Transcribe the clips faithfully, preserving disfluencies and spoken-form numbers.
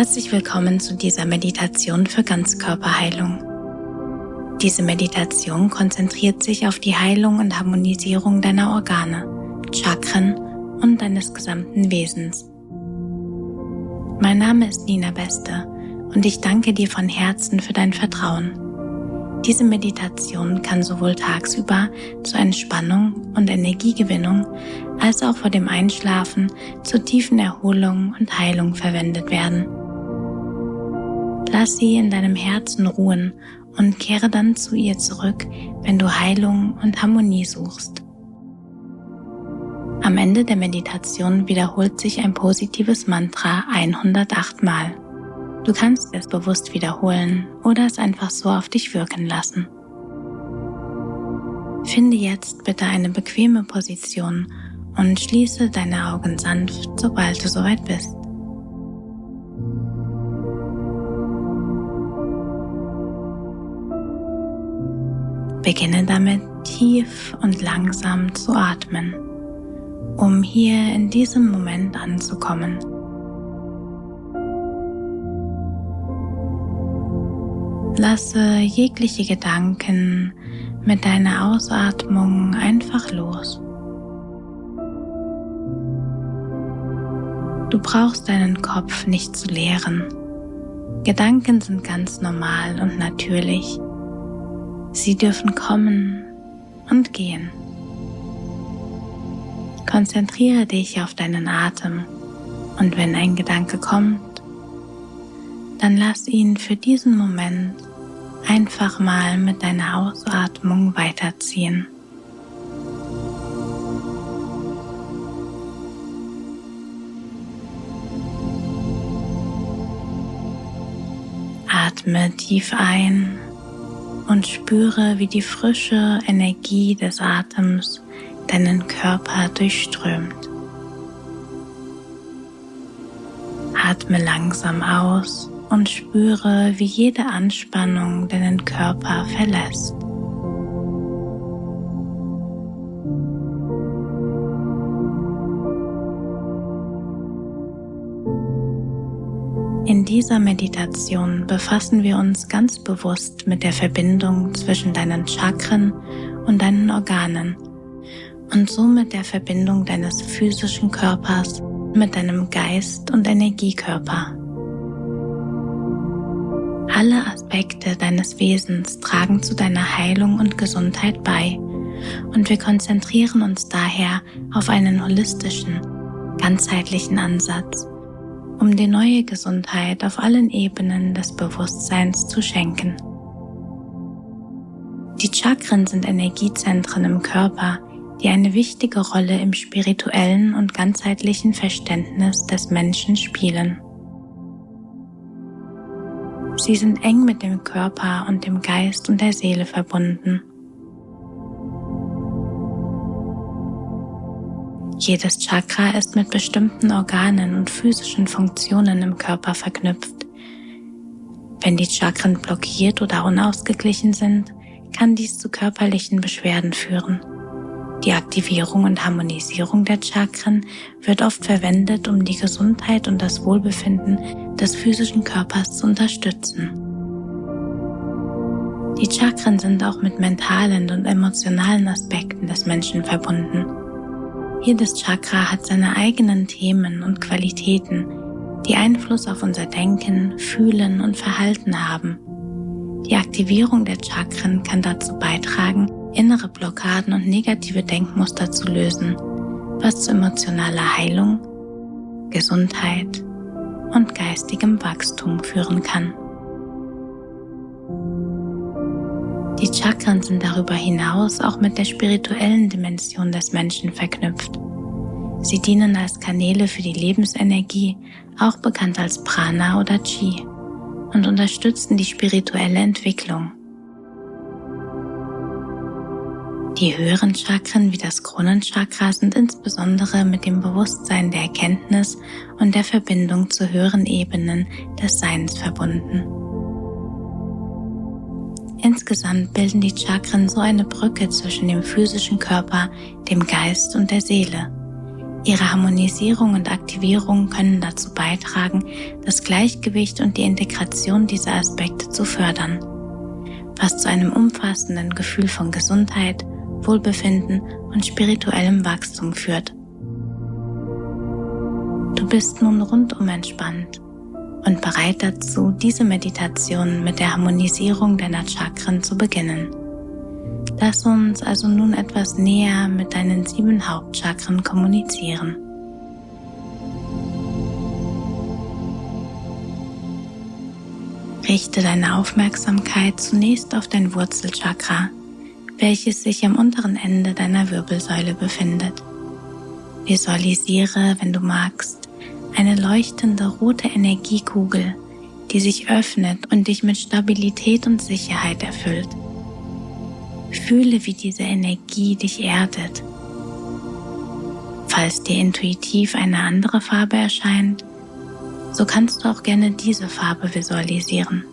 Herzlich willkommen zu dieser Meditation für Ganzkörperheilung. Diese Meditation konzentriert sich auf die Heilung und Harmonisierung deiner Organe, Chakren und deines gesamten Wesens. Mein Name ist Nina Beste und ich danke dir von Herzen für dein Vertrauen. Diese Meditation kann sowohl tagsüber zur Entspannung und Energiegewinnung als auch vor dem Einschlafen zur tiefen Erholung und Heilung verwendet werden. Lass sie in deinem Herzen ruhen und kehre dann zu ihr zurück, wenn du Heilung und Harmonie suchst. Am Ende der Meditation wiederholt sich ein positives Mantra hundertacht Mal. Du kannst es bewusst wiederholen oder es einfach so auf dich wirken lassen. Finde jetzt bitte eine bequeme Position und schließe deine Augen sanft, sobald du soweit bist. Beginne damit, tief und langsam zu atmen, um hier in diesem Moment anzukommen. Lasse jegliche Gedanken mit deiner Ausatmung einfach los. Du brauchst deinen Kopf nicht zu leeren. Gedanken sind ganz normal und natürlich. Sie dürfen kommen und gehen. Konzentriere dich auf deinen Atem und wenn ein Gedanke kommt, dann lass ihn für diesen Moment einfach mal mit deiner Ausatmung weiterziehen. Atme tief ein und spüre, wie die frische Energie des Atems deinen Körper durchströmt. Atme langsam aus und spüre, wie jede Anspannung deinen Körper verlässt. In dieser Meditation befassen wir uns ganz bewusst mit der Verbindung zwischen deinen Chakren und deinen Organen und somit der Verbindung deines physischen Körpers mit deinem Geist und Energiekörper. Alle Aspekte deines Wesens tragen zu deiner Heilung und Gesundheit bei und wir konzentrieren uns daher auf einen holistischen, ganzheitlichen Ansatz, um dir neue Gesundheit auf allen Ebenen des Bewusstseins zu schenken. Die Chakren sind Energiezentren im Körper, die eine wichtige Rolle im spirituellen und ganzheitlichen Verständnis des Menschen spielen. Sie sind eng mit dem Körper und dem Geist und der Seele verbunden. Jedes Chakra ist mit bestimmten Organen und physischen Funktionen im Körper verknüpft. Wenn die Chakren blockiert oder unausgeglichen sind, kann dies zu körperlichen Beschwerden führen. Die Aktivierung und Harmonisierung der Chakren wird oft verwendet, um die Gesundheit und das Wohlbefinden des physischen Körpers zu unterstützen. Die Chakren sind auch mit mentalen und emotionalen Aspekten des Menschen verbunden. Jedes Chakra hat seine eigenen Themen und Qualitäten, die Einfluss auf unser Denken, Fühlen und Verhalten haben. Die Aktivierung der Chakren kann dazu beitragen, innere Blockaden und negative Denkmuster zu lösen, was zu emotionaler Heilung, Gesundheit und geistigem Wachstum führen kann. Die Chakren sind darüber hinaus auch mit der spirituellen Dimension des Menschen verknüpft. Sie dienen als Kanäle für die Lebensenergie, auch bekannt als Prana oder Qi, und unterstützen die spirituelle Entwicklung. Die höheren Chakren wie das Kronenchakra sind insbesondere mit dem Bewusstsein der Erkenntnis und der Verbindung zu höheren Ebenen des Seins verbunden. Insgesamt bilden die Chakren so eine Brücke zwischen dem physischen Körper, dem Geist und der Seele. Ihre Harmonisierung und Aktivierung können dazu beitragen, das Gleichgewicht und die Integration dieser Aspekte zu fördern, was zu einem umfassenden Gefühl von Gesundheit, Wohlbefinden und spirituellem Wachstum führt. Du bist nun rundum entspannt und bereit dazu, diese Meditation mit der Harmonisierung deiner Chakren zu beginnen. Lass uns also nun etwas näher mit deinen sieben Hauptchakren kommunizieren. Richte deine Aufmerksamkeit zunächst auf dein Wurzelchakra, welches sich am unteren Ende deiner Wirbelsäule befindet. Visualisiere, wenn du magst, eine leuchtende rote Energiekugel, die sich öffnet und dich mit Stabilität und Sicherheit erfüllt. Fühle, wie diese Energie dich erdet. Falls dir intuitiv eine andere Farbe erscheint, so kannst du auch gerne diese Farbe visualisieren.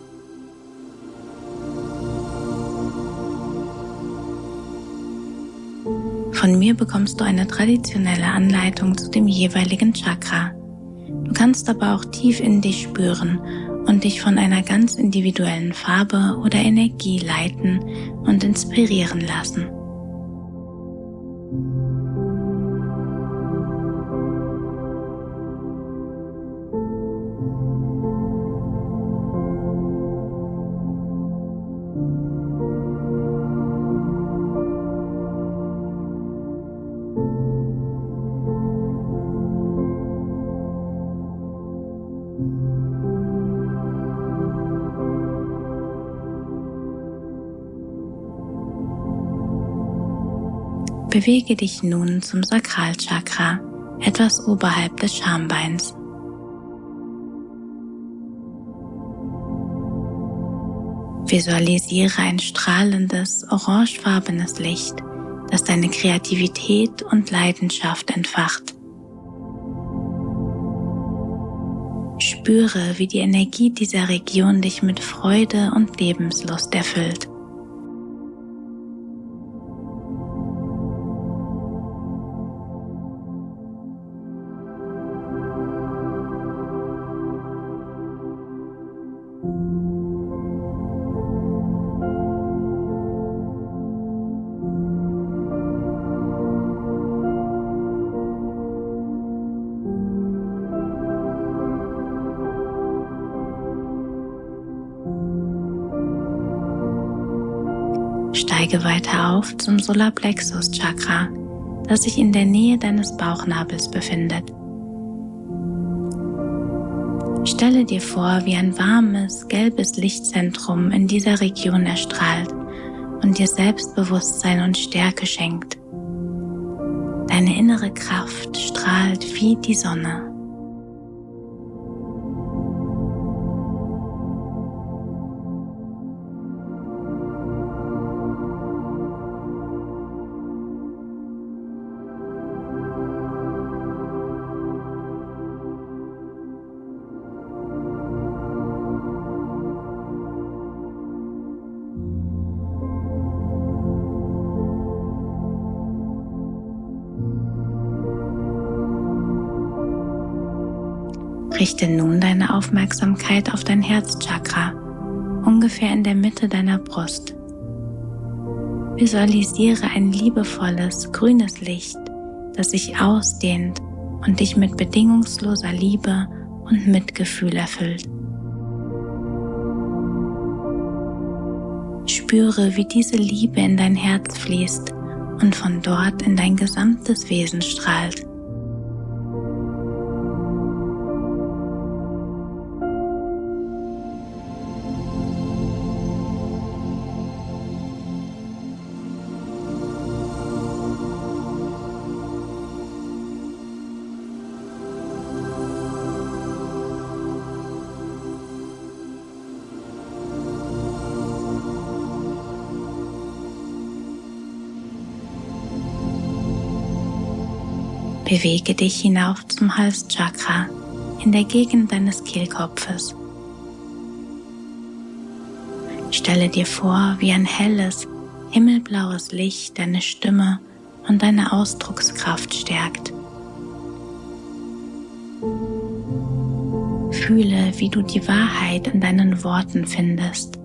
Von mir bekommst du eine traditionelle Anleitung zu dem jeweiligen Chakra. Du kannst aber auch tief in dich spüren und dich von einer ganz individuellen Farbe oder Energie leiten und inspirieren lassen. Bewege dich nun zum Sakralchakra, etwas oberhalb des Schambeins. Visualisiere ein strahlendes, orangefarbenes Licht, das deine Kreativität und Leidenschaft entfacht. Spüre, wie die Energie dieser Region dich mit Freude und Lebenslust erfüllt. Steige weiter auf zum Solarplexus-Chakra, das sich in der Nähe deines Bauchnabels befindet. Stelle dir vor, wie ein warmes, gelbes Lichtzentrum in dieser Region erstrahlt und dir Selbstbewusstsein und Stärke schenkt. Deine innere Kraft strahlt wie die Sonne. Richte nun deine Aufmerksamkeit auf dein Herzchakra, ungefähr in der Mitte deiner Brust. Visualisiere ein liebevolles, grünes Licht, das sich ausdehnt und dich mit bedingungsloser Liebe und Mitgefühl erfüllt. Spüre, wie diese Liebe in dein Herz fließt und von dort in dein gesamtes Wesen strahlt. Bewege dich hinauf zum Halschakra in der Gegend deines Kehlkopfes. Stelle dir vor, wie ein helles, himmelblaues Licht deine Stimme und deine Ausdruckskraft stärkt. Fühle, wie du die Wahrheit in deinen Worten findest.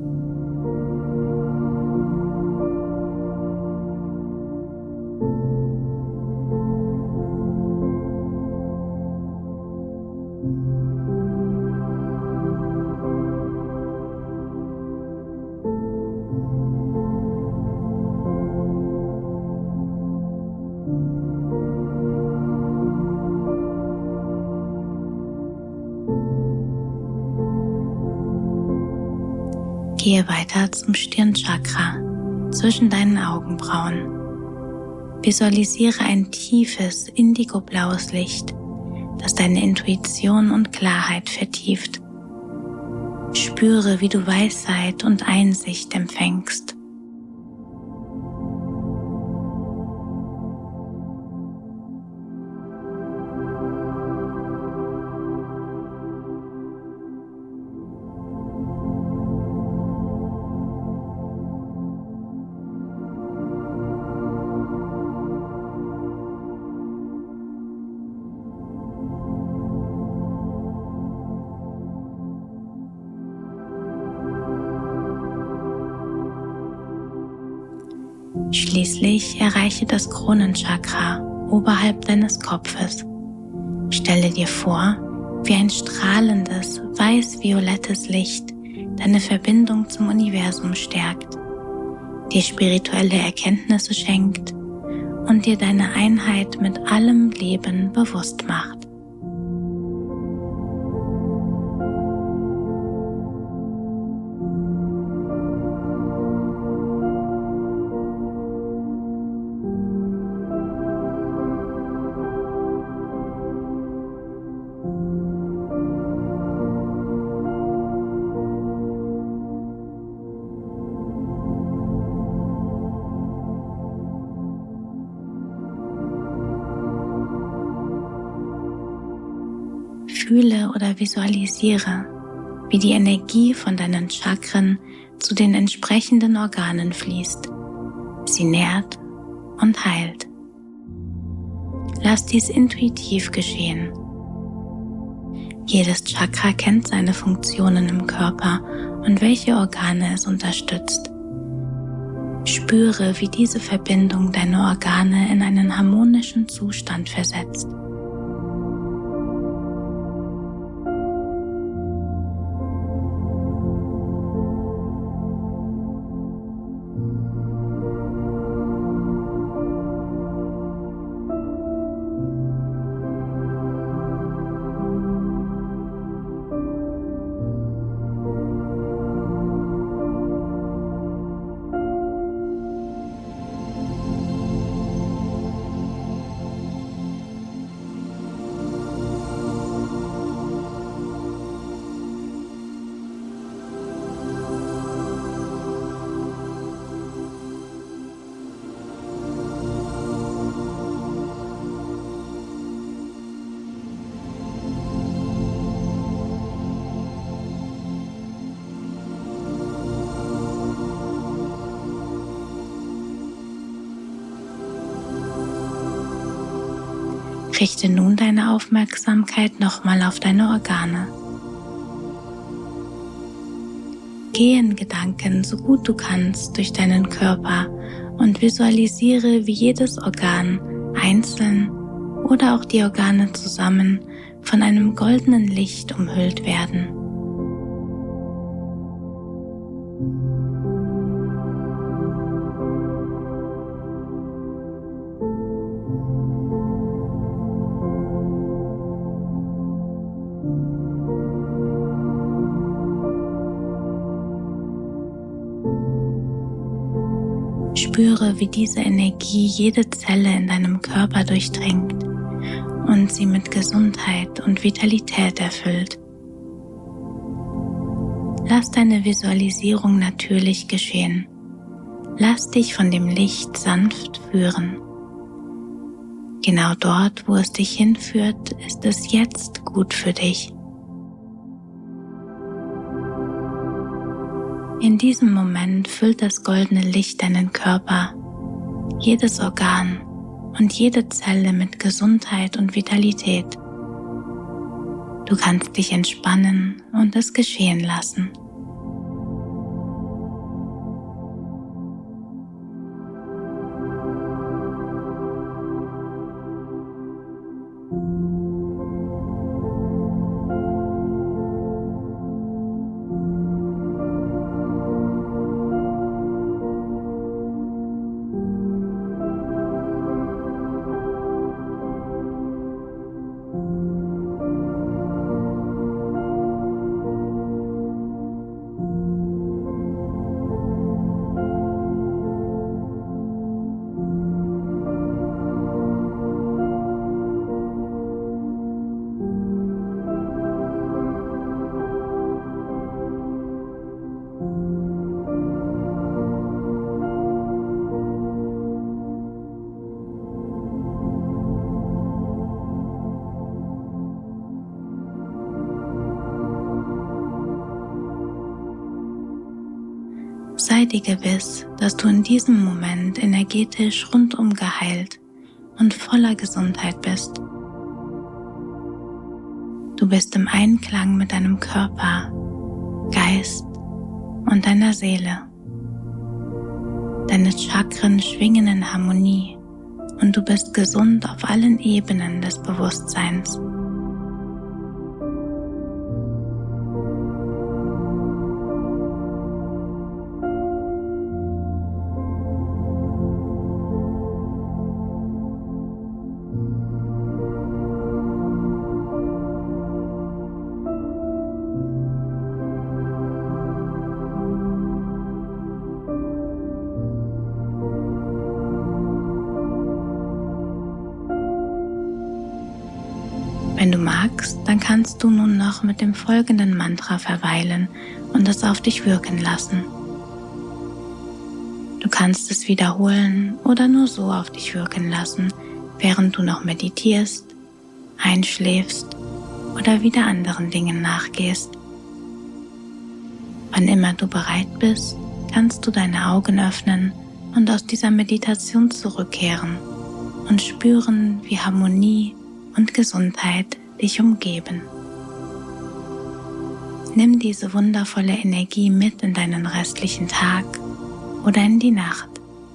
Gehe weiter zum Stirnchakra, zwischen deinen Augenbrauen. Visualisiere ein tiefes, indigoblaues Licht, das deine Intuition und Klarheit vertieft. Spüre, wie du Weisheit und Einsicht empfängst. Schließlich erreiche das Kronenchakra oberhalb deines Kopfes. Stelle dir vor, wie ein strahlendes, weiß-violettes Licht deine Verbindung zum Universum stärkt, dir spirituelle Erkenntnisse schenkt und dir deine Einheit mit allem Leben bewusst macht. Fühle oder visualisiere, wie die Energie von deinen Chakren zu den entsprechenden Organen fließt, sie nährt und heilt. Lass dies intuitiv geschehen. Jedes Chakra kennt seine Funktionen im Körper und welche Organe es unterstützt. Spüre, wie diese Verbindung deine Organe in einen harmonischen Zustand versetzt. Richte nun deine Aufmerksamkeit nochmal auf deine Organe. Geh in Gedanken so gut du kannst durch deinen Körper und visualisiere, wie jedes Organ einzeln oder auch die Organe zusammen von einem goldenen Licht umhüllt werden. Spüre, wie diese Energie jede Zelle in deinem Körper durchdringt und sie mit Gesundheit und Vitalität erfüllt. Lass deine Visualisierung natürlich geschehen. Lass dich von dem Licht sanft führen. Genau dort, wo es dich hinführt, ist es jetzt gut für dich. In diesem Moment füllt das goldene Licht deinen Körper, jedes Organ und jede Zelle mit Gesundheit und Vitalität. Du kannst dich entspannen und es geschehen lassen. Sei dir gewiss, dass du in diesem Moment energetisch rundum geheilt und voller Gesundheit bist. Du bist im Einklang mit deinem Körper, Geist und deiner Seele. Deine Chakren schwingen in Harmonie und du bist gesund auf allen Ebenen des Bewusstseins. Wenn du magst, dann kannst du nun noch mit dem folgenden Mantra verweilen und es auf dich wirken lassen. Du kannst es wiederholen oder nur so auf dich wirken lassen, während du noch meditierst, einschläfst oder wieder anderen Dingen nachgehst. Wann immer du bereit bist, kannst du deine Augen öffnen und aus dieser Meditation zurückkehren und spüren, wie Harmonie und Gesundheit dich umgeben. Nimm diese wundervolle Energie mit in deinen restlichen Tag oder in die Nacht.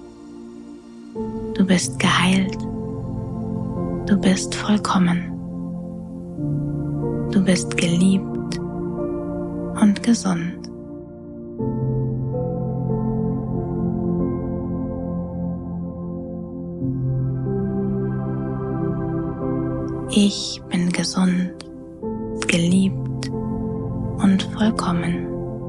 Du bist geheilt. Du bist vollkommen. Du bist geliebt und gesund. Ich bin gesund, geliebt und vollkommen.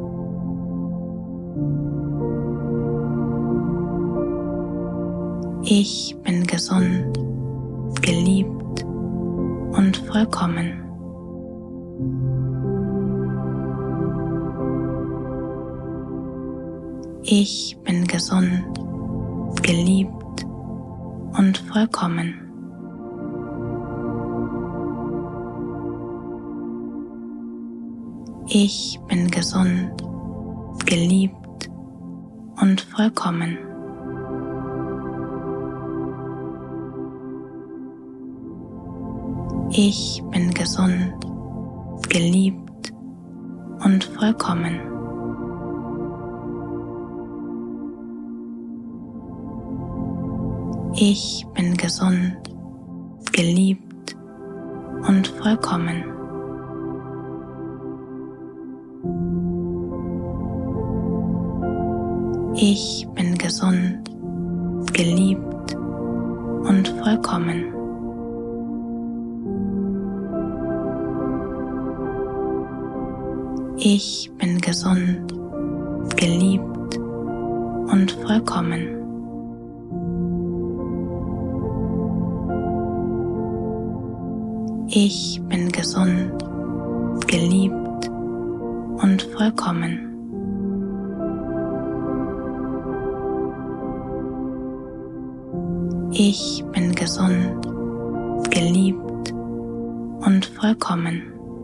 Ich bin gesund, geliebt und vollkommen. Ich bin gesund, geliebt und vollkommen. Ich bin gesund, geliebt und vollkommen. Ich bin gesund, geliebt und vollkommen. Ich bin gesund, geliebt und vollkommen. Ich bin gesund, geliebt und vollkommen. Ich bin gesund, geliebt und vollkommen. Ich bin gesund, geliebt und vollkommen. Ich bin gesund, geliebt und vollkommen.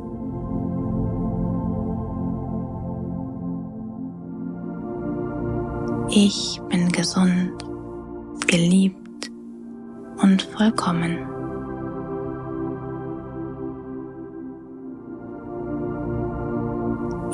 Ich bin gesund, geliebt und vollkommen.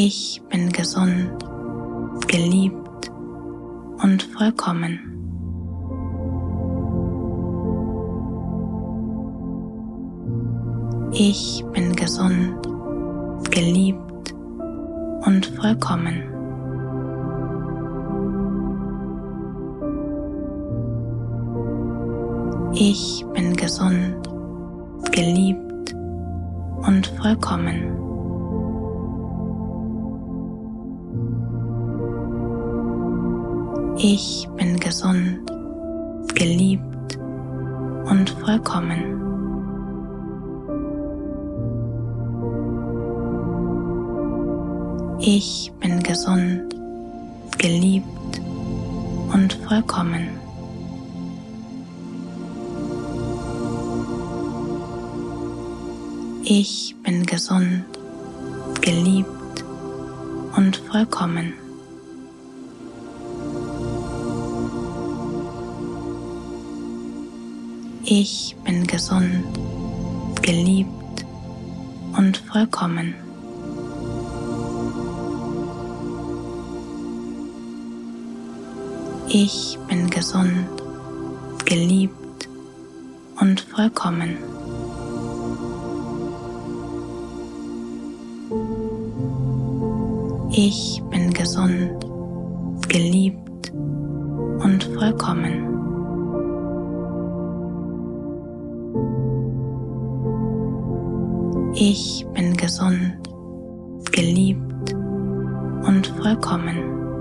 Ich bin gesund, geliebt und vollkommen. Ich bin gesund, geliebt und vollkommen. Ich bin gesund, geliebt und vollkommen. Ich bin gesund, geliebt und vollkommen. Ich bin gesund, geliebt und vollkommen. Ich bin gesund, geliebt und vollkommen. Ich bin gesund, geliebt und vollkommen. Ich bin gesund, geliebt und vollkommen. Ich bin gesund, geliebt und vollkommen. Ich bin gesund, geliebt und vollkommen.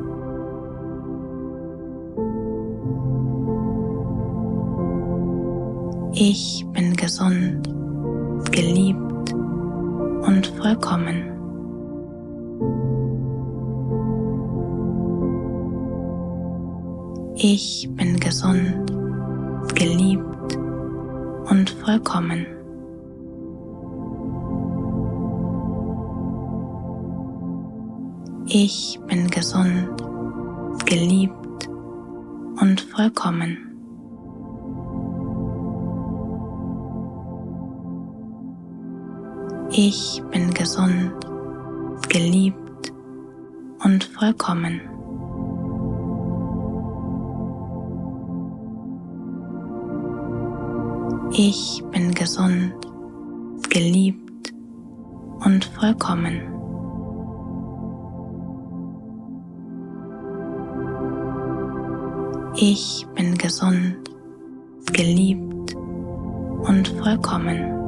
Ich bin gesund, geliebt und vollkommen. Ich bin gesund, geliebt und vollkommen. Ich bin gesund, geliebt und vollkommen. Ich bin gesund, geliebt und vollkommen. Ich bin gesund, geliebt und vollkommen. Ich bin gesund, geliebt und vollkommen.